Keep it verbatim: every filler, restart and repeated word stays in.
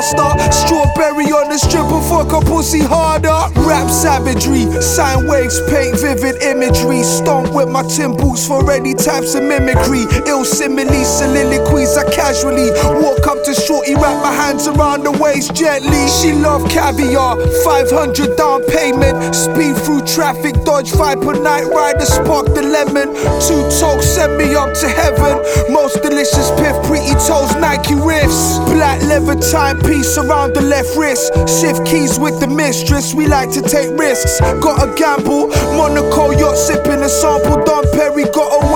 master. Strawberry on the stripper, fuck a pussy harder. Rap savagery, sine waves paint vivid imagery. Stomp with my tin boots for any types of mimicry. Ill simile, soliloquies I casually walk up to shorty, wrap my hands around the waist gently. She love caviar, five hundred down payment. Speed through traffic, dodge viper, night rider, spark the lemon. Two tokes send me up to heaven. Most delicious piff, pretty toes, Nike riffs. Black leather timepiece around the left wrist. Shift keys with the mistress, we like to take risks. Got a gamble, Monaco yacht sipping a sample. Don Perry got a